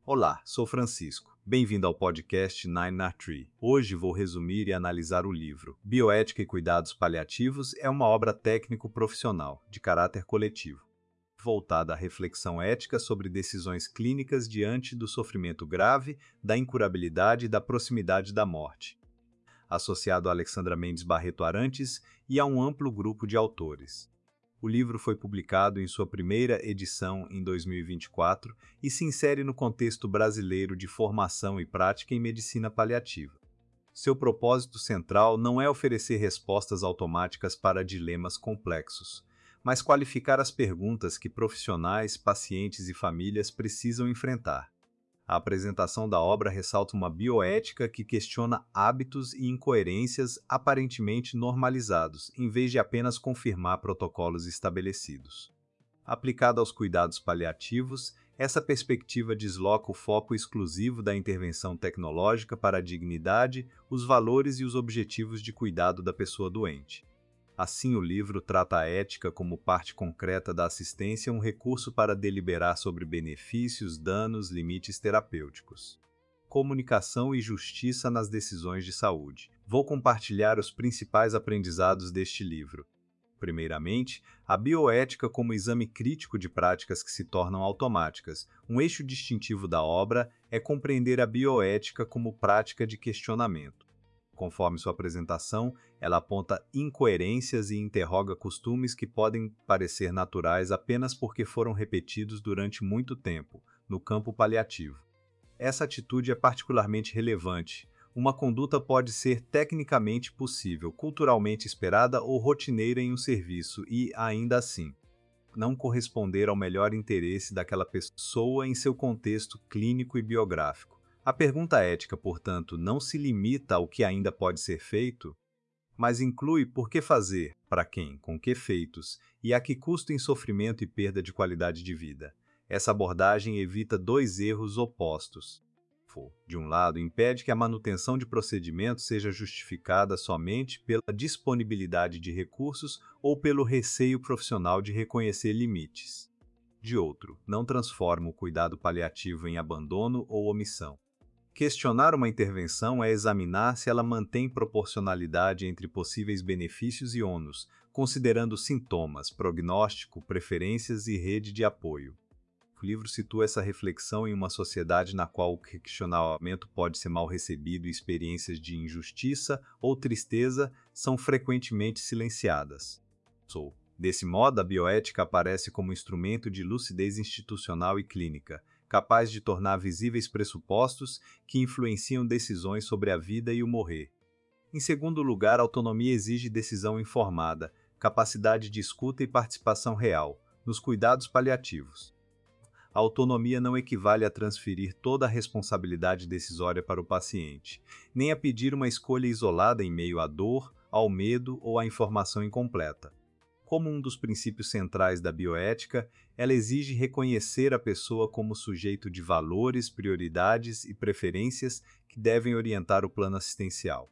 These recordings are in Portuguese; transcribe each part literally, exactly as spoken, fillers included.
Olá, sou Francisco. Bem-vindo ao podcast Nine na Tree. Hoje vou resumir e analisar o livro Bioética e Cuidados Paliativos é uma obra técnico-profissional, de caráter coletivo, voltada à reflexão ética sobre decisões clínicas diante do sofrimento grave, da incurabilidade e da proximidade da morte, associado a Alexandra Mendes Barreto Arantes e a um amplo grupo de autores. O livro foi publicado em sua primeira edição em dois mil e vinte e quatro e se insere no contexto brasileiro de formação e prática em medicina paliativa. Seu propósito central não é oferecer respostas automáticas para dilemas complexos, mas qualificar as perguntas que profissionais, pacientes e famílias precisam enfrentar. A apresentação da obra ressalta uma bioética que questiona hábitos e incoerências aparentemente normalizados, em vez de apenas confirmar protocolos estabelecidos. Aplicada aos cuidados paliativos, essa perspectiva desloca o foco exclusivo da intervenção tecnológica para a dignidade, os valores e os objetivos de cuidado da pessoa doente. Assim, o livro trata a ética como parte concreta da assistência, um recurso para deliberar sobre benefícios, danos, limites terapêuticos. Comunicação e justiça nas decisões de saúde. Vou compartilhar os principais aprendizados deste livro. Primeiramente, a bioética como exame crítico de práticas que se tornam automáticas. Um eixo distintivo da obra é compreender a bioética como prática de questionamento. Conforme sua apresentação, ela aponta incoerências e interroga costumes que podem parecer naturais apenas porque foram repetidos durante muito tempo, no campo paliativo. Essa atitude é particularmente relevante. Uma conduta pode ser tecnicamente possível, culturalmente esperada ou rotineira em um serviço e, ainda assim, não corresponder ao melhor interesse daquela pessoa em seu contexto clínico e biográfico. A pergunta ética, portanto, não se limita ao que ainda pode ser feito, mas inclui por que fazer, para quem, com que feitos e a que custo em sofrimento e perda de qualidade de vida. Essa abordagem evita dois erros opostos. De um lado, impede que a manutenção de procedimentos seja justificada somente pela disponibilidade de recursos ou pelo receio profissional de reconhecer limites. De outro, não transforma o cuidado paliativo em abandono ou omissão. Questionar uma intervenção é examinar se ela mantém proporcionalidade entre possíveis benefícios e ônus, considerando sintomas, prognóstico, preferências e rede de apoio. O livro situa essa reflexão em uma sociedade na qual o questionamento pode ser mal recebido e experiências de injustiça ou tristeza são frequentemente silenciadas. Sou. Desse modo, a bioética aparece como instrumento de lucidez institucional e clínica, capaz de tornar visíveis pressupostos que influenciam decisões sobre a vida e o morrer. Em segundo lugar, a autonomia exige decisão informada, capacidade de escuta e participação real, nos cuidados paliativos. A autonomia não equivale a transferir toda a responsabilidade decisória para o paciente, nem a pedir uma escolha isolada em meio à dor, ao medo ou à informação incompleta. Como um dos princípios centrais da bioética, ela exige reconhecer a pessoa como sujeito de valores, prioridades e preferências que devem orientar o plano assistencial.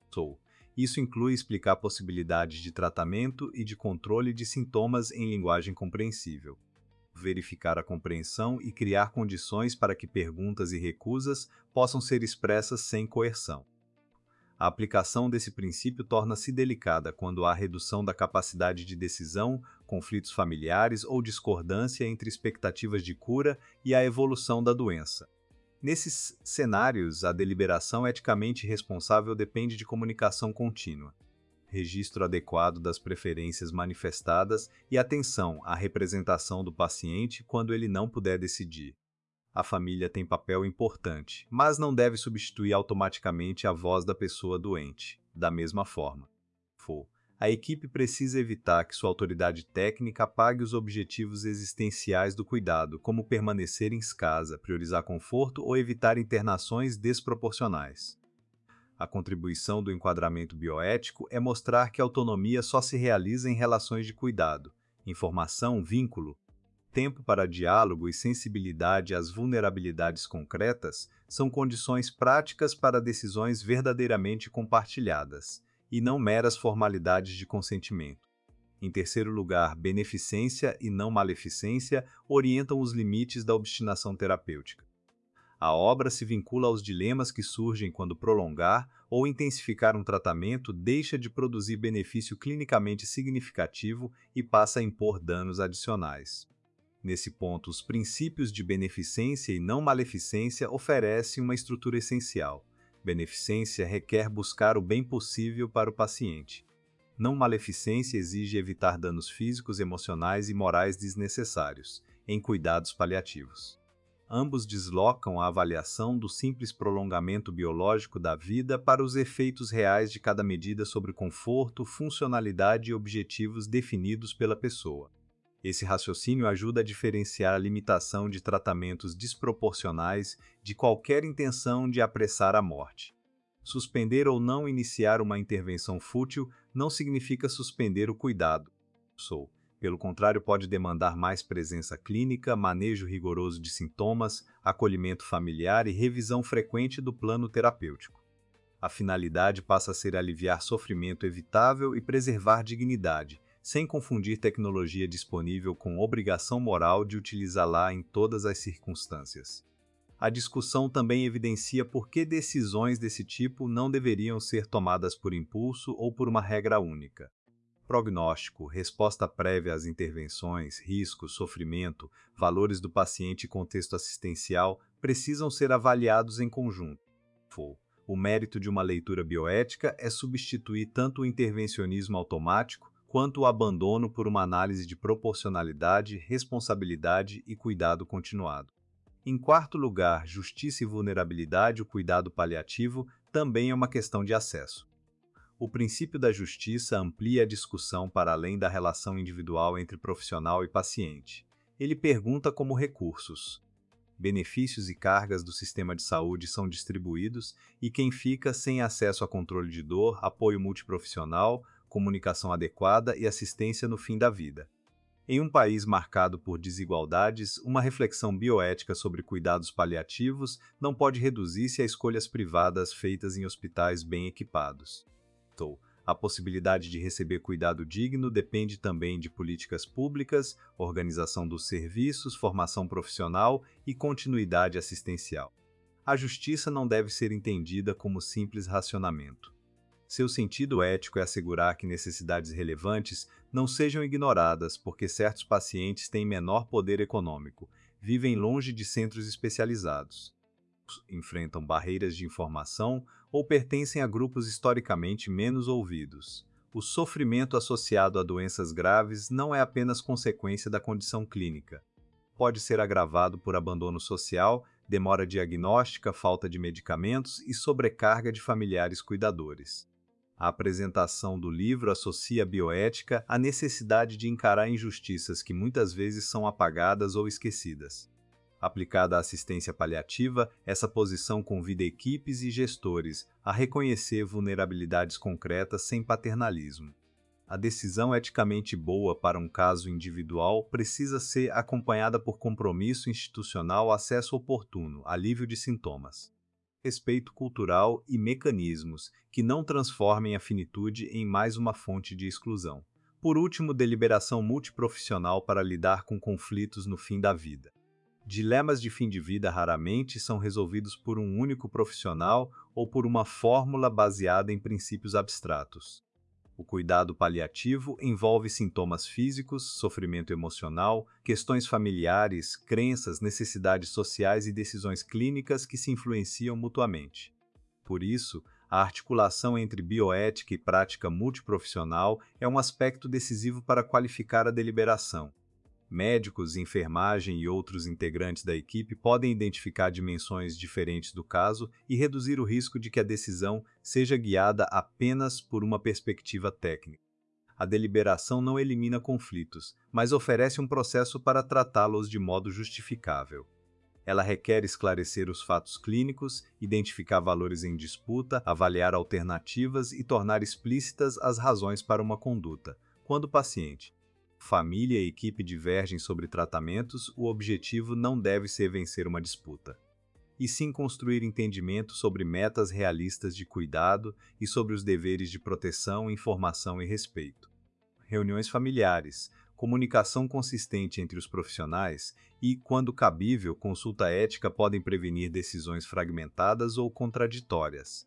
Isso inclui explicar possibilidades de tratamento e de controle de sintomas em linguagem compreensível, verificar a compreensão e criar condições para que perguntas e recusas possam ser expressas sem coerção. A aplicação desse princípio torna-se delicada quando há redução da capacidade de decisão, conflitos familiares ou discordância entre expectativas de cura e a evolução da doença. Nesses cenários, a deliberação eticamente responsável depende de comunicação contínua, registro adequado das preferências manifestadas e atenção à representação do paciente quando ele não puder decidir. A família tem papel importante, mas não deve substituir automaticamente a voz da pessoa doente. Da mesma forma, a equipe precisa evitar que sua autoridade técnica apague os objetivos existenciais do cuidado, como permanecer em casa, priorizar conforto ou evitar internações desproporcionais. A contribuição do enquadramento bioético é mostrar que a autonomia só se realiza em relações de cuidado, informação, vínculo, tempo para diálogo e sensibilidade às vulnerabilidades concretas são condições práticas para decisões verdadeiramente compartilhadas, e não meras formalidades de consentimento. Em terceiro lugar, beneficência e não maleficência orientam os limites da obstinação terapêutica. A obra se vincula aos dilemas que surgem quando prolongar ou intensificar um tratamento deixa de produzir benefício clinicamente significativo e passa a impor danos adicionais. Nesse ponto, os princípios de beneficência e não maleficência oferecem uma estrutura essencial. Beneficência requer buscar o bem possível para o paciente. Não maleficência exige evitar danos físicos, emocionais e morais desnecessários, em cuidados paliativos. Ambos deslocam a avaliação do simples prolongamento biológico da vida para os efeitos reais de cada medida sobre conforto, funcionalidade e objetivos definidos pela pessoa. Esse raciocínio ajuda a diferenciar a limitação de tratamentos desproporcionais de qualquer intenção de apressar a morte. Suspender ou não iniciar uma intervenção fútil não significa suspender o cuidado. Sou. Pelo contrário, pode demandar mais presença clínica, manejo rigoroso de sintomas, acolhimento familiar e revisão frequente do plano terapêutico. A finalidade passa a ser aliviar sofrimento evitável e preservar dignidade, sem confundir tecnologia disponível com obrigação moral de utilizá-la em todas as circunstâncias. A discussão também evidencia por que decisões desse tipo não deveriam ser tomadas por impulso ou por uma regra única. Prognóstico, resposta prévia às intervenções, riscos, sofrimento, valores do paciente e contexto assistencial precisam ser avaliados em conjunto. O mérito de uma leitura bioética é substituir tanto o intervencionismo automático quanto o abandono por uma análise de proporcionalidade, responsabilidade e cuidado continuado. Em quarto lugar, justiça e vulnerabilidade, o cuidado paliativo também é uma questão de acesso. O princípio da justiça amplia a discussão para além da relação individual entre profissional e paciente. Ele pergunta como recursos, benefícios e cargas do sistema de saúde são distribuídos e quem fica sem acesso a controle de dor, apoio multiprofissional, comunicação adequada e assistência no fim da vida. Em um país marcado por desigualdades, uma reflexão bioética sobre cuidados paliativos não pode reduzir-se a escolhas privadas feitas em hospitais bem equipados. A possibilidade de receber cuidado digno depende também de políticas públicas, organização dos serviços, formação profissional e continuidade assistencial. A justiça não deve ser entendida como simples racionamento. Seu sentido ético é assegurar que necessidades relevantes não sejam ignoradas porque certos pacientes têm menor poder econômico, vivem longe de centros especializados, enfrentam barreiras de informação ou pertencem a grupos historicamente menos ouvidos. O sofrimento associado a doenças graves não é apenas consequência da condição clínica. Pode ser agravado por abandono social, demora diagnóstica, falta de medicamentos e sobrecarga de familiares cuidadores. A apresentação do livro associa a bioética à necessidade de encarar injustiças que muitas vezes são apagadas ou esquecidas. Aplicada à assistência paliativa, essa posição convida equipes e gestores a reconhecer vulnerabilidades concretas sem paternalismo. A decisão eticamente boa para um caso individual precisa ser acompanhada por compromisso institucional, acesso oportuno, alívio de sintomas, respeito cultural e mecanismos que não transformem a finitude em mais uma fonte de exclusão. Por último, deliberação multiprofissional para lidar com conflitos no fim da vida. Dilemas de fim de vida raramente são resolvidos por um único profissional ou por uma fórmula baseada em princípios abstratos. O cuidado paliativo envolve sintomas físicos, sofrimento emocional, questões familiares, crenças, necessidades sociais e decisões clínicas que se influenciam mutuamente. Por isso, a articulação entre bioética e prática multiprofissional é um aspecto decisivo para qualificar a deliberação. Médicos, enfermagem e outros integrantes da equipe podem identificar dimensões diferentes do caso e reduzir o risco de que a decisão seja guiada apenas por uma perspectiva técnica. A deliberação não elimina conflitos, mas oferece um processo para tratá-los de modo justificável. Ela requer esclarecer os fatos clínicos, identificar valores em disputa, avaliar alternativas e tornar explícitas as razões para uma conduta. Quando o paciente, família e equipe divergem sobre tratamentos, o objetivo não deve ser vencer uma disputa, e sim construir entendimento sobre metas realistas de cuidado e sobre os deveres de proteção, informação e respeito. Reuniões familiares, comunicação consistente entre os profissionais e, quando cabível, consulta ética podem prevenir decisões fragmentadas ou contraditórias.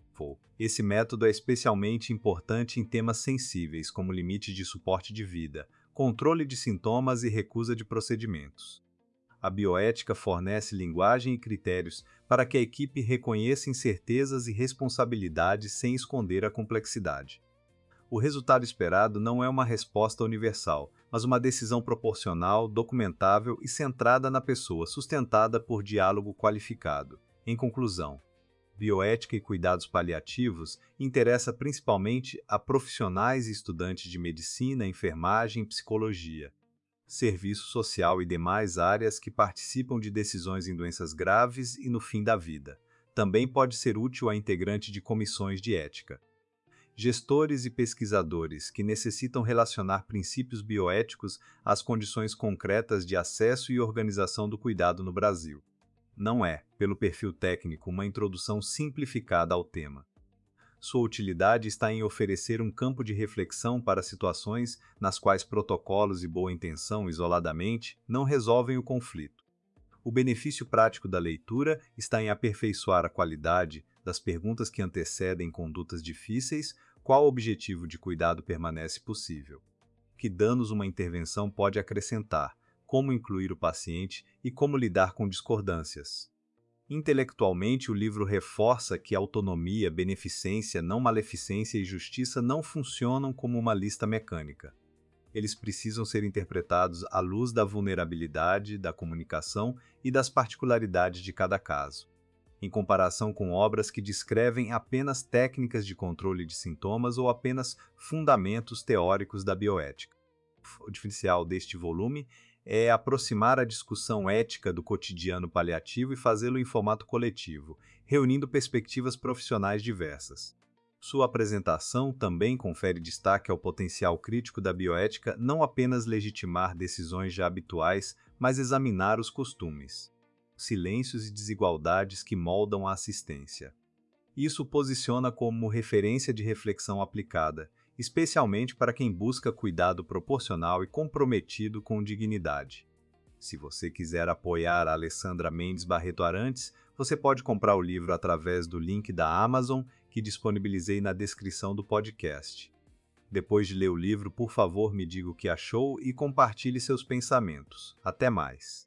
Esse método é especialmente importante em temas sensíveis, como limite de suporte de vida, controle de sintomas e recusa de procedimentos. A bioética fornece linguagem e critérios para que a equipe reconheça incertezas e responsabilidades sem esconder a complexidade. O resultado esperado não é uma resposta universal, mas uma decisão proporcional, documentável e centrada na pessoa, sustentada por diálogo qualificado. Em conclusão, bioética e cuidados paliativos interessa principalmente a profissionais e estudantes de medicina, enfermagem e psicologia, serviço social e demais áreas que participam de decisões em doenças graves e no fim da vida. Também pode ser útil a integrante de comissões de ética. Gestores e pesquisadores que necessitam relacionar princípios bioéticos às condições concretas de acesso e organização do cuidado no Brasil. Não é, pelo perfil técnico, uma introdução simplificada ao tema. Sua utilidade está em oferecer um campo de reflexão para situações nas quais protocolos e boa intenção, isoladamente, não resolvem o conflito. O benefício prático da leitura está em aperfeiçoar a qualidade das perguntas que antecedem condutas difíceis. Qual objetivo de cuidado permanece possível? Que danos uma intervenção pode acrescentar? Como incluir o paciente e como lidar com discordâncias? Intelectualmente, o livro reforça que autonomia, beneficência, não maleficência e justiça não funcionam como uma lista mecânica. Eles precisam ser interpretados à luz da vulnerabilidade, da comunicação e das particularidades de cada caso, em comparação com obras que descrevem apenas técnicas de controle de sintomas ou apenas fundamentos teóricos da bioética. O diferencial deste volume é aproximar a discussão ética do cotidiano paliativo e fazê-lo em formato coletivo, reunindo perspectivas profissionais diversas. Sua apresentação também confere destaque ao potencial crítico da bioética não apenas legitimar decisões já habituais, mas examinar os costumes, silêncios e desigualdades que moldam a assistência. Isso o posiciona como referência de reflexão aplicada, especialmente para quem busca cuidado proporcional e comprometido com dignidade. Se você quiser apoiar a Alessandra Mendes Barreto Arantes, você pode comprar o livro através do link da Amazon que disponibilizei na descrição do podcast. Depois de ler o livro, por favor, me diga o que achou e compartilhe seus pensamentos. Até mais!